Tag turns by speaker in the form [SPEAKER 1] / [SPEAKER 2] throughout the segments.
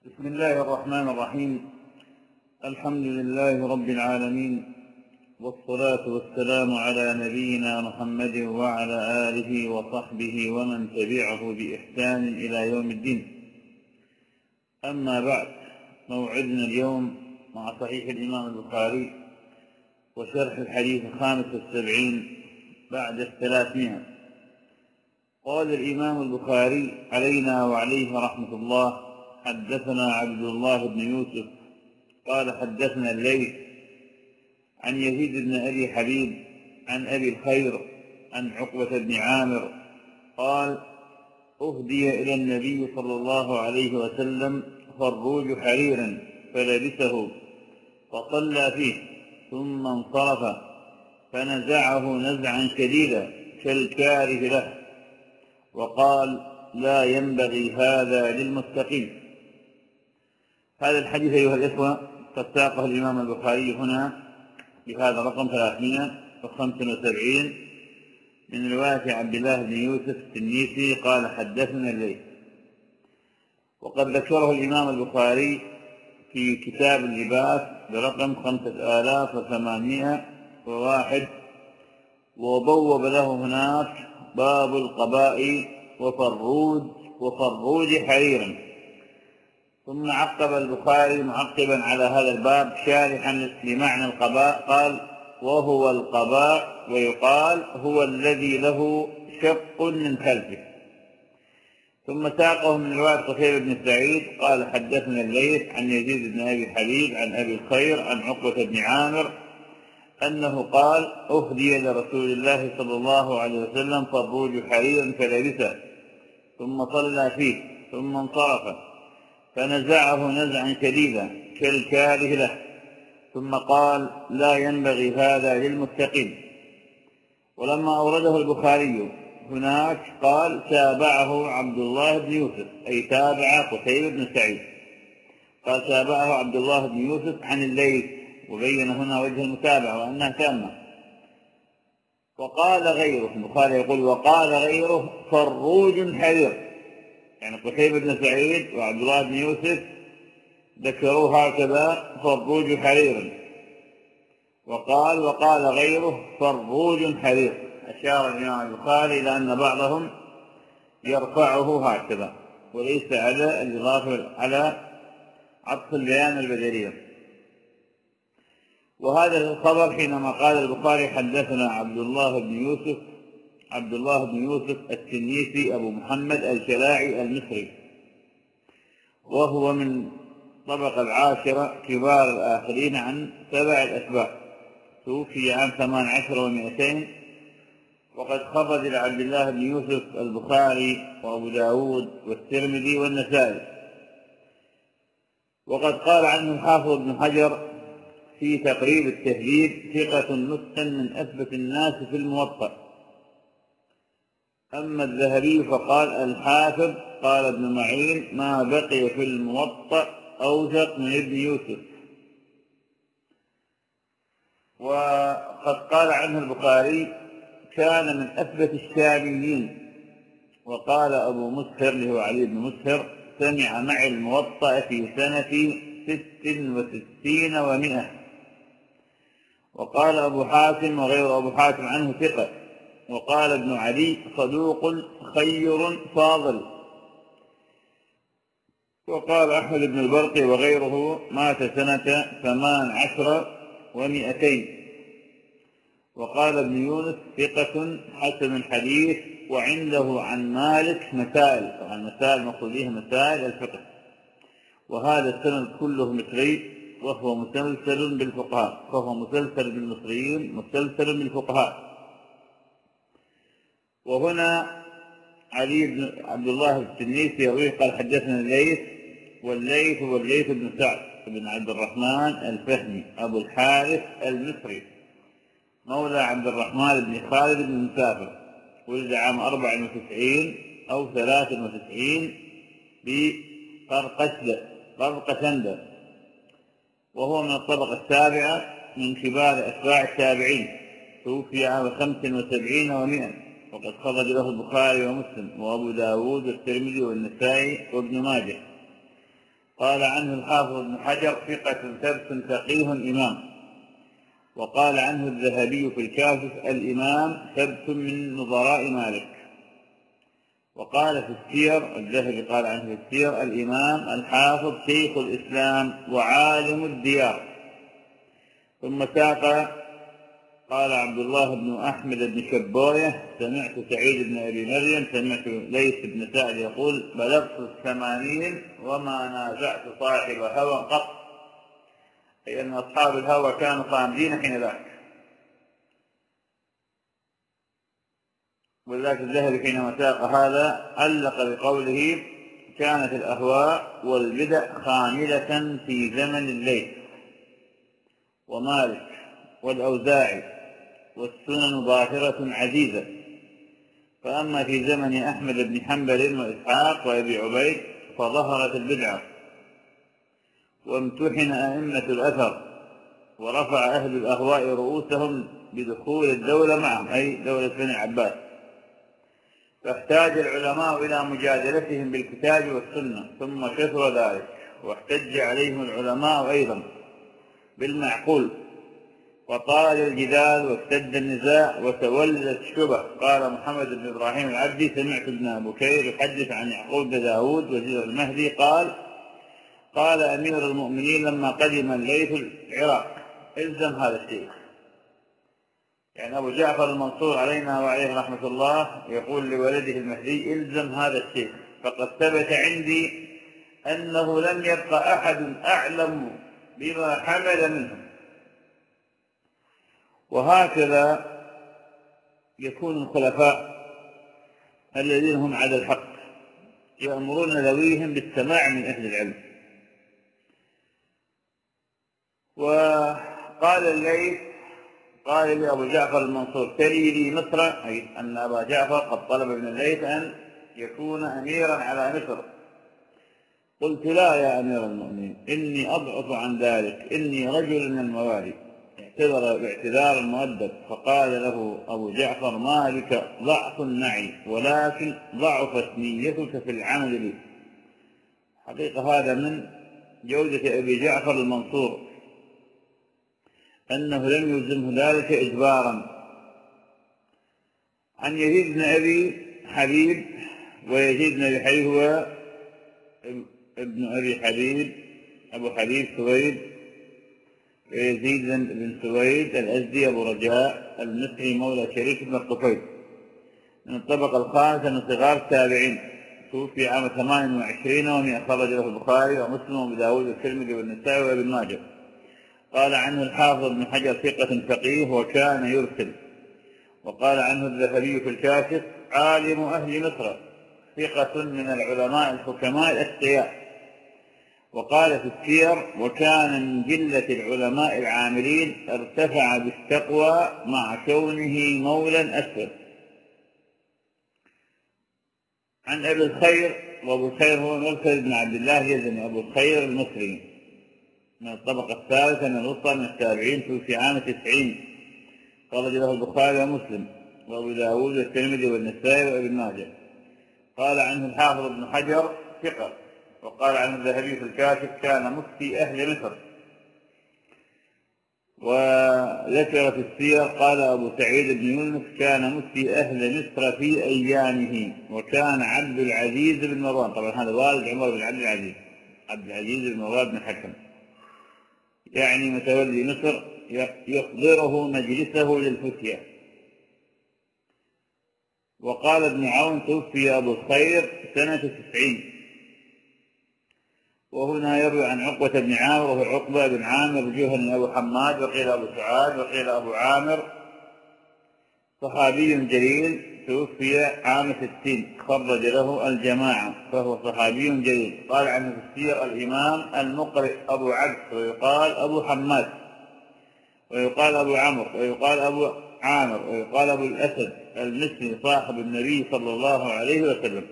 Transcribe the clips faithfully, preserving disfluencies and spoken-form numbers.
[SPEAKER 1] بسم الله الرحمن الرحيم. الحمد لله رب العالمين، والصلاة والسلام على نبينا محمد وعلى آله وصحبه ومن تبعه بإحسان إلى يوم الدين. أما بعد، موعدنا اليوم مع صحيح الإمام البخاري وشرح الحديث الخامس والسبعين بعد الثلاثمائة. قال الإمام البخاري علينا وعليه رحمة الله: حدثنا عبد الله بن يوسف قال حدثنا الليث عن يزيد بن أبي حبيب عن أبي الخير عن عقبة بن عامر قال: أهدي إلى النبي صلى الله عليه وسلم فروج حرير فلبسه فصلى فيه ثم انصرف فنزعه نزعا شديدا كالكاره له وقال: لا ينبغي هذا للمتقين. هذا الحديث أيها الإخوة قد ساقه الإمام البخاري هنا بهذا الرقم ثلاثمائة وخمسة وسبعين من رواية عبد الله بن يوسف التنيسي قال: حدثنا الليث. وقد ذكره الإمام البخاري في كتاب اللباس برقم خمسة آلاف وثمانمائة وواحد، وبوب له هناك باب القباء وفروج وفروج حريرا. ثم عقب البخاري معقبا على هذا الباب شارحا لمعنى القباء قال: وهو القباء ويقال هو الذي له شق من خلفه. ثم ساقه من رواية قتيبة بن سعيد قال: حدثنا الليث عن يزيد بن أبي حبيب عن أبي الخير عن عقبة بن عامر أنه قال: أهدي لرسول الله صلى الله عليه وسلم فروج حرير فلبسه ثم صلى فيه ثم انصرف فنزعه نزعا شديدا كالكاره له ثم قال: لا ينبغي هذا للمتقين. ولما أورده البخاري هناك قال: تابعه عبد الله بن يوسف، أي تابع قتيبة بن سعيد. قال: تابعه عبد الله بن يوسف عن الليث، وبين هنا وجه المتابعة وأنها تامة. وقال غيره، البخاري يقول: وقال غيره فروج حرير، يعني قتيبة بن سعيد وعبد الله بن يوسف ذكروه هكذا فروج حرير. وقال وقال غيره فروج حرير، أشار الإمام البخاري إلى أن بعضهم يرفعه هكذا وليس على الإضافة على عطف البيان البدلية. وهذا الخبر حينما قال البخاري: حدثنا عبد الله بن يوسف، عبد الله بن يوسف التنيسي أبو محمد الجلاعي المصري، وهو من طبقة العاشرة كبار الآخرين عن سبع الأتباع، توفي عام ثمان عشر ومئتين. وقد خرج لعبد الله بن يوسف البخاري وأبو داود والترمذي والنسائي. وقد قال عنه الحافظ ابن حجر في تقريب التهذيب: ثقة متقن من أثبت الناس في الموطأ. أما الذهبي فقال: الحافظ قال ابن معين: ما بقي في الموطأ أوثق من ابن يوسف. وقد قال عنه البخاري: كان من أثبت الشاميين. وقال أبو مسهر اللي هو علي بن مسهر: سمع معي الموطأ في سنة ست وستين ومئة. وقال أبو حاتم وغير أبو حاتم عنه ثقة. وقال ابن علي: صدوق خير فاضل. وقال أحمد بن البرقي وغيره: مات سنة ثمان عشر ومئتين. وقال ابن يونس: ثقة حسن الحديث، وعنده عن مالك مسائل، طبعا مسائل مقصوديه مسائل الفقه. وهذا السند كله مصري، وهو مسلسل بالفقهاء، فهو مسلسل بالمصريين مسلسل بالفقهاء. وهنا علي بن عبد الله التنيسي يرويه قال: حدثنا الليث، والليث هو الليث بن سعد بن عبد الرحمن الفهمي أبو الحارث المصري، مولى عبد الرحمن بن خالد بن مسافر، ولد عام أربع وتسعين أو ثلاث وتسعين بقرقشدة قرقشندة، وهو من الطبقة السابعة من كبار أتباع التابعين، توفي عام خمس وسبعين ومئة. وقد خرج له البخاري ومسلم وأبو داود والترمذي والنسائي وابن ماجه. قال عنه الحافظ ابن حجر ثقة ثبت فقيه إمام. وقال عنه الذهبي في الكافي الإمام ثبت من نظراء مالك. وقال في السير الذهبي قال عنه في السير الإمام الحافظ شيخ الإسلام وعالم الديار. ثم ساق قال عبد الله بن أحمد بن شبوية سمعت سعيد بن أبي مريم سمعت ليث بن سعد يقول بلغت الثمانين وما نازعت صاحب هوى قط، أي أن أصحاب الهوى كانوا صامدين حين ذاك. ولذلك الذهبي حينما ساق هذا علق بقوله كانت الأهواء والبدع خاملة في زمن الليث ومالك والأوزاعي والسنن ظاهرة عزيزة، فأما في زمن أحمد بن حنبل وإسحاق وأبي عبيد فظهرت البدعة وامتحن أئمة الأثر ورفع أهل الأهواء رؤوسهم بدخول الدولة معهم، أي دولة بني عباس، فاحتاج العلماء إلى مجادلتهم بالكتاب والسنة، ثم كثر ذلك واحتج عليهم العلماء أيضا بالمعقول، وطال الجدال واشتد النزاع وتولدت الشبه. قال محمد بن إبراهيم العبدي سمعت ابن بكير يحدث عن يعقوب بن داود وزير المهدي قال قال أمير المؤمنين لما قدم الليث العراق الزم هذا الشيء. يعني أبو جعفر المنصور علينا وعليه رحمة الله يقول لولده المهدي الزم هذا الشيء، فقد ثبت عندي أنه لم يبقى أحد أعلم بما حمل منهم. وهكذا يكون الخلفاء الذين هم على الحق يأمرون ذويهم بالسماع من أهل العلم. وقال الليث قال لي أبو جعفر المنصور تلي لي مصر، أي أن أبا جعفر قد طلب من الليث أن يكون أميرا على مصر. قلت لا يا أمير المؤمنين إني أضعف عن ذلك، إني رجل من الموالي. اعتذر باعتذار مؤدب، فقال له أبو جعفر ما بك ضعف معي ولكن ضعفت نيتك في العمل لي. حقيقة هذا من جودة أبي جعفر المنصور أنه لم يلزمه ذلك إجبارا. عن يزيد بن أبي حبيب، ويزيد بن أبي حبيب هو ابن أبي حبيب أبو حبيب سويد، ويزيد بن سويد الأزدي أبو رجاء المصري مولى شريك بن الطفيل من الطبقة الخامسة من صغار التابعين، توفي عام ثمان وعشرين ومئة، خرج له البخاري ومسلم وابو داود والترمذي والنسائي وابن ماجه. قال عنه الحافظ ابن حجر ثقة فقيه وكان يرسل. وقال عنه الذهبي في الكاشف عالم أهل مصر ثقة من العلماء الحكماء الأتقياء. وقال في السير وكان من جلة العلماء العاملين ارتفع بالتقوى مع كونه مولا أسود. عن أبي الخير، وأبو الخير هو مرسل بن عبد الله يزني أبو الخير المصري من الطبقة الثالثة من الوسطى من التابعين، توفي عام تسعين، خرج له البخاري ومسلم وأبو داود والترمذي والنسائي وابن ماجه. قال عنه الحافظ ابن حجر ثقة. وقال عنه الذهبي في الكاشف كان مفتي أهل مصر. وذكر في السير قال أبو سعيد بن يونس كان مفتي أهل مصر في أيامه، وكان عبد العزيز بن مروان، طبعا هذا والد عمر بن عبد العزيز، عبد العزيز بن مروان بن الحكم، يعني متولي مصر يحضره مجلسه للفتية. وقال ابن عون توفي أبو الخير سنة تسعين. وهنا يروي عن عقبة بن عامر وهو عقبة بن عامر جهني أبو حماد، وقيل أبو سعاد وقيل أبو عامر، صحابي جليل توفي عام ستين، خرج له الجماعة فهو صحابي جليل. قال عنه في السير الإمام المقرئ أبو عبد، ويقال أبو حماد، ويقال أبو عمرو، ويقال أبو عامر، ويقال أبو الأسد المصري صاحب النبي صلى الله عليه وسلم.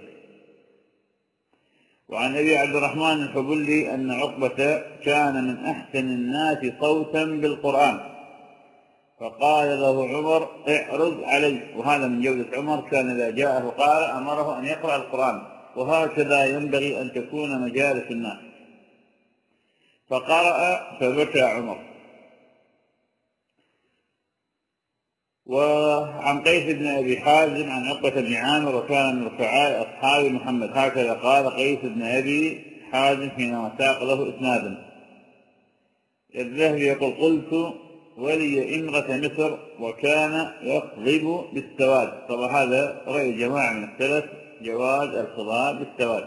[SPEAKER 1] وعن أبي عبد الرحمن الحبلي أن عقبة كان من أحسن الناس صوتا بالقرآن، فقال له عمر اعرض علي، وهذا من جودة عمر، كان إذا جاءه قال أمره أن يقرأ القرآن، وهكذا ينبغي أن تكون مجالس الناس. فقرأ فبكى عمر. وعن قيس بن أبي حازم عن عقبة بن عامر وكان من رفعاء أصحاب محمد، هكذا قال قيس بن أبي حازم حينما ساق له إسنادا. الذهبي يقول: قلت ولي إمرة مصر وكان يخضب بالسواد. طبعا هذا رأي جماعة من السلف، جواز الخضاب بالسواد.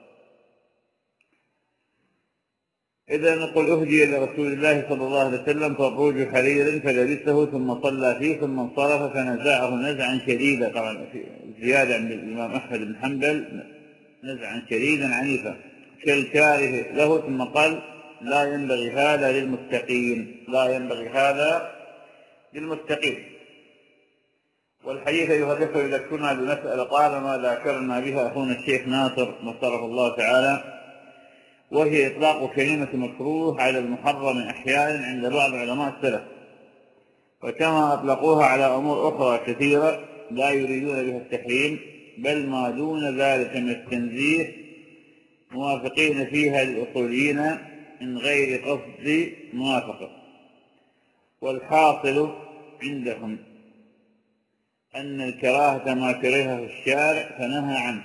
[SPEAKER 1] إذا نقول: أهدي لرسول الله صلى الله عليه وسلم فروج حرير فلبسه ثم صلى فيه ثم انصرف فنزعه نزعا شديدا. طبعا زيادة عند الإمام أحمد بن حنبل: نزعا شديدا عنيفا كالكاره له. ثم قال: لا ينبغي هذا للمتقين، لا ينبغي هذا للمتقين. والحديث أيها الأخوة يذكرنا بمسألة طالما ذاكرنا بها أخونا الشيخ ناصر نصره الله تعالى، وهي إطلاق كلمة مكروه على المحرم أحيانا عند بعض علماء السلف، وكما أطلقوها على أمور أخرى كثيرة لا يريدون بها التحريم بل ما دون ذلك من التنزيه، موافقين فيها للأصوليين من غير قصد موافقة. والحاصل عندهم أن الكراهة ما كرهه الشارع فنهى عنه،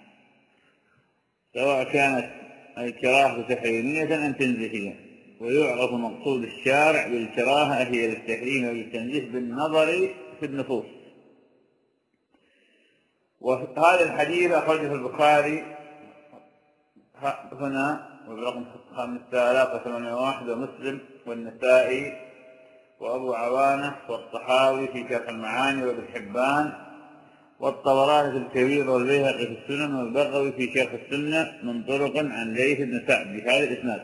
[SPEAKER 1] سواء كانت الكراهة تحريمية أم تنزيهية. ويعرف مقصود الشارع بالكراهة هي للتحريم والتنزيه بالنظر في النصوص. وهذا الحديث أخرجه البخاري هنا وبرقم خمسة آلاف وثمانمائة وواحد، ومسلم والنسائي وأبو عوانة والطحاوي في شرح المعاني وابن حبان والطبراني في الكبير والبيهقي في السنن والبغوي في شرح السنة من طرق عن ليث بن سعد بهذا الإسناد.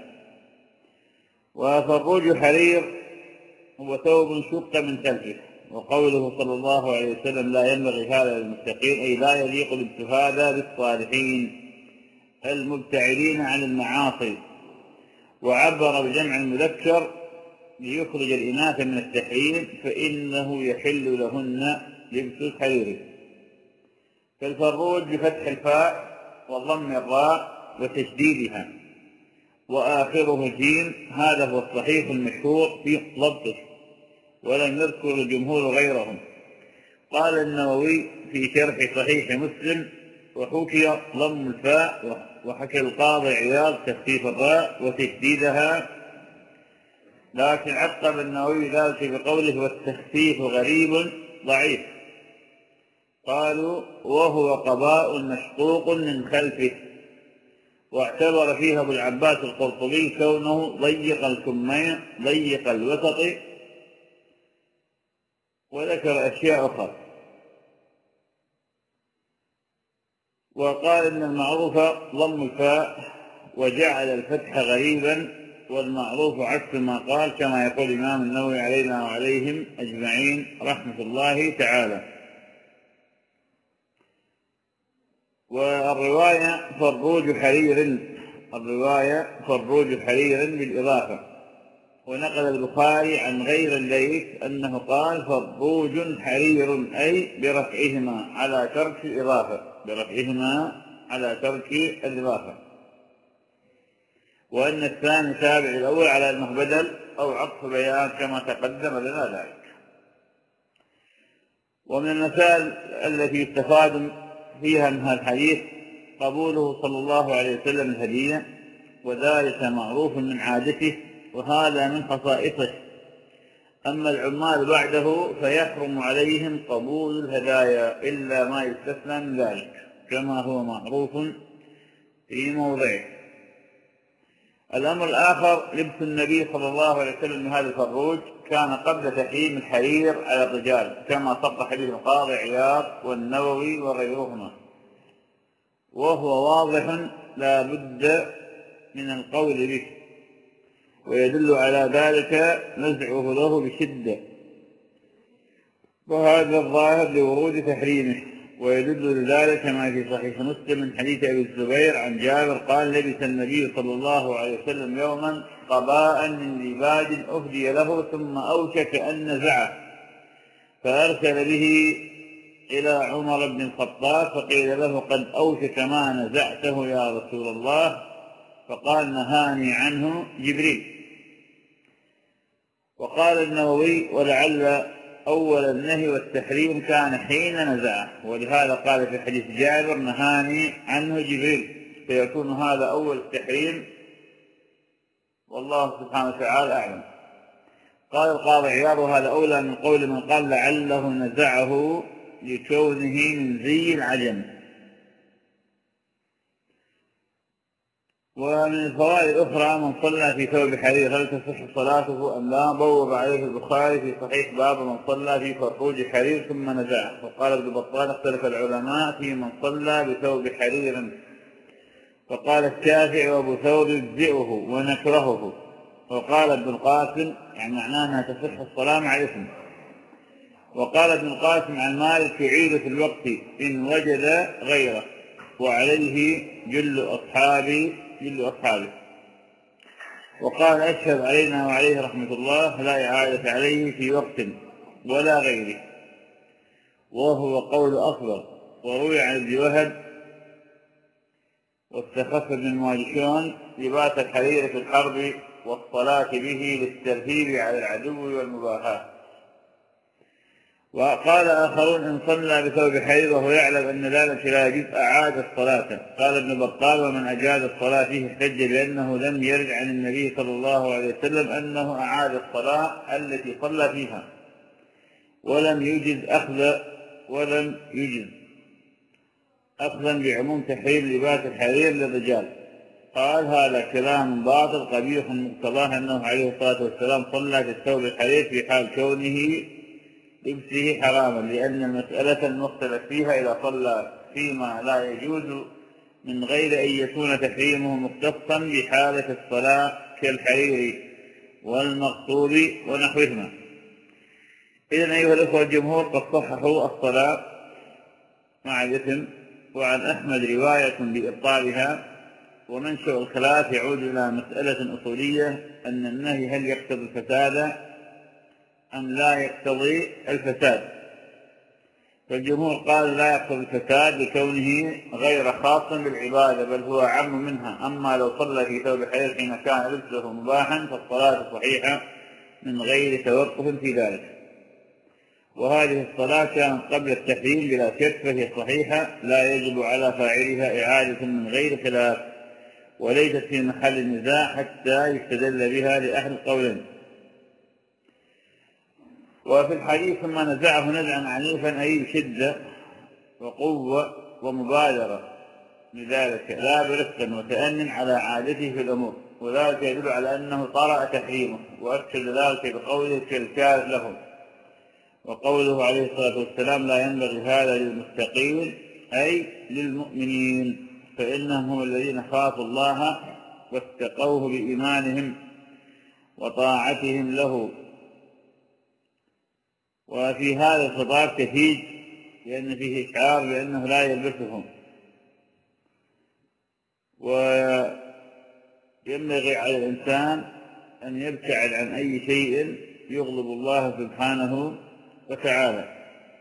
[SPEAKER 1] وفروج حرير هو ثوب شق من خلفه. وقوله صلى الله عليه وسلم: لا ينبغي هذا للمتقين، أي لا يليق لبس هذا بالصالحين المبتعدين عن المعاصي. وعبر بجمع المذكر ليخرج الإناث من التحريم فإنه يحل لهن لبس الحرير. فالفروج بفتح الفاء وضم الراء وتشديدها وآخره جيم، هذا هو الصحيح المشهور في ضبطه، ولم يذكر الجمهور غيرهم. قال النووي في شرح صحيح مسلم: وحكي ضم الفاء، وحكى القاضي عياض تخفيف الراء وتشديدها، لكن عقب النووي ذلك بقوله: والتخفيف غريب ضعيف. قالوا: وهو قباء مشقوق من خلفه. واعتبر فيها ابو العباس القرطبي كونه ضيق الكمين ضيق الوسط، وذكر أشياء أخرى. وقال إن المعروف ضم الفاء وجعل الفتح غريبا، والمعروف عكس ما قال، كما يقول الإمام النووي علينا وعليهم أجمعين رحمة الله تعالى. والرواية فروج حرير، الرواية فروج حرير بالإضافة. ونقل البخاري عن غير الليث أنه قال: فروج حرير، أي برفعهما على ترك الإضافة، برفعهما على ترك الإضافة. وأن الثاني تابع الأول على أنه بدل أو عطف بيان كما تقدم لنا ذلك. ومن المسائل التي يستفاد فيها من هذا الحديث قبوله صلى الله عليه وسلم الهدية، وذلك معروف من عادته، وهذا من خصائصه. أما العمال بعده فيحرم عليهم قبول الهدايا إلا ما يستثنى من ذلك، كما هو معروف في موضعه. الأمر الآخر: لبس النبي صلى الله عليه وسلم هذا الفروج كان قبل تحريم الحرير على الرجال، كما صرح حديث القاضي عياض والنووي وغيرهما، وهو واضح لا بد من القول به، ويدل على ذلك نزعه له بشدة، وهذا الظاهر لورود تحريمه. ويدل لذلك ما في صحيح مسلم من حديث أبي الزبير عن جابر قال: لبس النبي صلى الله عليه وسلم يوما قباء من ديباج أهدي له، ثم أوشك أن نزعه، فأرسل به إلى عمر بن الخطاب فقيل له: قد أوشك ما نزعته يا رسول الله، فقال نهاني عنه جبريل. وقال النووي ولعل أول النهي والتحريم كان حين نزعه، ولهذا قال في حديث جابر نهاني عنه جبريل، فيكون هذا أول التحريم، والله سبحانه وتعالى أعلم. قال القاضي عياض وهذا أولى من قول من قال لعله نزعه لكونه من زي العجم. ومن الفوائد الأخرى من صلى في ثوب حرير هل تصح صلاته أم لا؟ بوب عليه البخاري في صحيح باب من صلى في فرقوج حرير ثم نزعه. وقال ابن بطال اختلف العلماء في من صلى بثوب حرير، فقال الشافعي وابو ثور يجزئه ونكرهه. وقال ابن القاسم يعني معناه انها تصح الصلاه مع الاثم. وقال ابن القاسم عن مالك يعيد في الوقت ان وجد غيره، وعليه جل اصحابي جل اصحابه. وقال اشهد علينا وعليه رحمه الله لا اعاده عليه في وقت ولا غيره، وهو قول اصغر. وروي عن ابن وهب واستخف بن ماجشون لباس الحرير في الحرب والصلاة به للترهيب على العدو والمباحاة. وقال آخرون إن صلى بثوب حرير وهو يعلم أن ذلك لا يجوز أعاد الصلاة. قال ابن بطال ومن أجاد الصلاة فيه احتج بأنه لم يرد عن النبي صلى الله عليه وسلم أنه أعاد الصلاة التي صلى فيها، ولم يجز أخذ ولم يجز أخذا بعموم تحريم لباس الحرير للرجال. قال هذا كلام باطل قبيح مقتضاه أنه عليه الصلاة والسلام صلى في الثوب الحرير في حال كونه لبسه حراما، لأن المسألة المختلف فيها إذا صلى فيما لا يجوز من غير أن يكون تحريمه مختصا بحالة الصلاة كالحرير والمغصوب ونحوهما. إذن أيها الأخوة الجمهور قد صححوا الصلاة مع الإثم. وعن أحمد رواية بإبطالها. ومنشأ الخلاف يعود إلى مسألة أصولية أن النهي هل يقتضي الفساد أم لا يقتضي الفساد. فالجمهور قال لا يقتضي الفساد لكونه غير خاص بالعبادة بل هو أعم منها. أما لو صلى في ثوب حرير حين كان لبسه مباحا فالصلاة صحيحة من غير توقف في ذلك. وهذه الصلاة كانت قبل التحريم بلا شك فهي صحيحة لا يجب على فاعلها إعادة من غير خلاف، وليست في محل النزاع حتى يستدل بها لأهل القولين. وفي الحديث ثم نزعه نزعا عنيفا أي بشدة وقوة ومبادرة لذلك لا برفق وتأن على عادته في الأمور، وذلك يدل على أنه طرأ تحريمه، وأكد ذلك بقوله كالكاف له. وقوله عليه الصلاة والسلام لا ينبغي هذا للمتقين أي للمؤمنين، فإنهم هم الذين خافوا الله واتقوه بإيمانهم وطاعتهم له. وفي هذا الخطاب تهيج لأن فيه إشعار بأنه لا يلبسهم. وينبغي على الإنسان أن يبتعد عن أي شيء يغضب الله سبحانه وتعالى.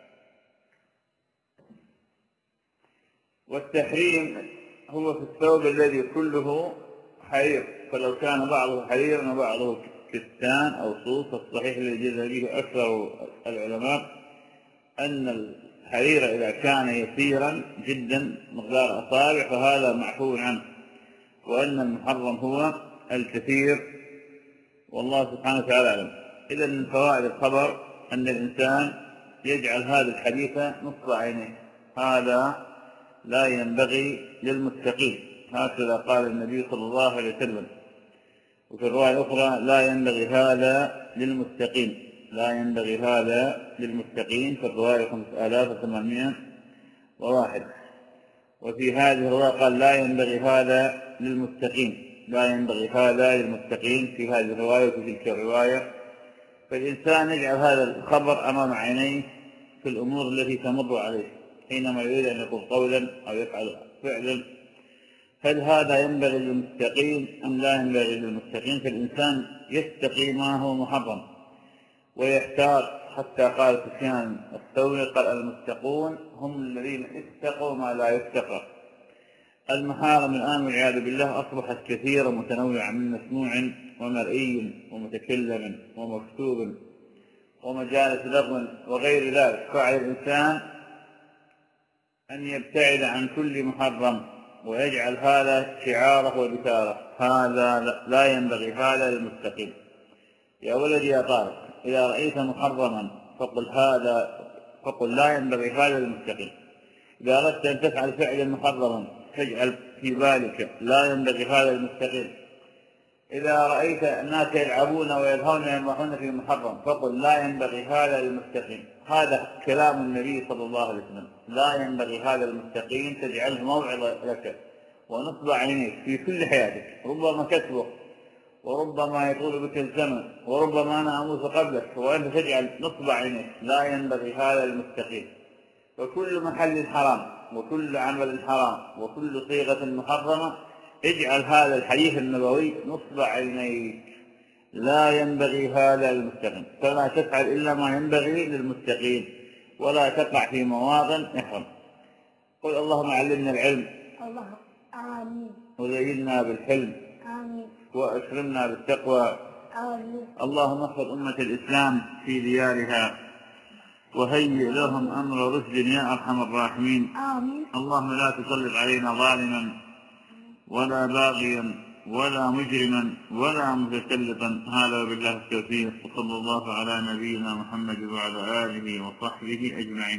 [SPEAKER 1] والتحريم هو في الثوب الذي كله حرير، فلو كان بعضه حريرا وبعضه كتان أو صوف، الصحيح الذي جاز به أكثر العلماء أن الحرير إذا كان يسيرا جدا مقدار أصابع فهذا معفو عنه، وأن المحرم هو الكثير، والله سبحانه وتعالى أعلم. إذا من فوائد الخبر أن الإنسان يجعل هذا الحديث نصب عينيه، هذا لا ينبغي للمتقين، هكذا قال النبي صلى الله عليه وسلم. وفي الرواية الأخرى لا ينبغي هذا للمتقين، لا ينبغي هذا للمتقين، في الرواية خمسة آلاف وثمانمائة وواحد. وفي هذه الرواية قال لا ينبغي هذا للمتقين، لا ينبغي هذا للمتقين في هذه الرواية وفي تلك الرواية. فالإنسان يجعل هذا الخبر أمام عينيه في الأمور التي تمر عليه حينما يريد أن يقول قولا أو يفعل فعلا، هل هذا ينبغي للمتقين أم لا ينبغي للمتقين؟ فالإنسان يتقي ما هو محرم ويحتار، حتى قال سفيان الثوري قال المتقون هم الذين اتقوا ما لا يتقى، المحارم الآن والعياذ بالله أصبحت كثيرة متنوعة من مسموع ومرئي ومتكلم ومكتوب ومجالس لغو وغير ذلك، فعلى الإنسان أن يبتعد عن كل محرم ويجعل هذا شعاره وبشاره. هذا لا ينبغي، هذا للمتقين. يا ولدي يا طارق، إذا رأيت محرما فقل هذا، فقل لا ينبغي، هذا للمتقين. إذا أردت أن تفعل فعلا محرما فاجعل في بالك لا ينبغي، هذا للمتقين. إذا رأيت الناس يلعبون ويلهون ويمرحون في محرم فقل لا ينبغي، هذا للمتقين. هذا كلام النبي صلى الله عليه وسلم، لا ينبغي هذا للمتقين، تجعله موعظة لك ونصب عينيك في كل حياتك. ربما تكبر وربما يطول بك الزمن وربما أنا أموت قبلك وأنت تجعل نصب عينيك، لا ينبغي هذا للمتقين. فكل محل حرام وكل عمل حرام وكل صيغة محرمة اجعل هذا الحديث النبوي نصب عينيك، لا ينبغي هذا للمتقين. فلا تفعل إلا ما ينبغي للمتقين ولا تقع في مواطن إحرام. قل اللهم علمنا العلم،
[SPEAKER 2] اللهم آمين،
[SPEAKER 1] وزينا بالحلم،
[SPEAKER 2] آمين،
[SPEAKER 1] وأكرمنا بالتقوى.
[SPEAKER 2] آمين.
[SPEAKER 1] اللهم احفظ أمة الإسلام في ديارها وهيئ لهم أمر رشد يا أرحم الراحمين.
[SPEAKER 2] آمين.
[SPEAKER 1] اللهم لا تسلط علينا ظالما ولا باغيا ولا مجرما ولا متسلطا. هذا بالله التوفيق، وصلى الله على نبينا محمد وعلى آله وصحبه أجمعين.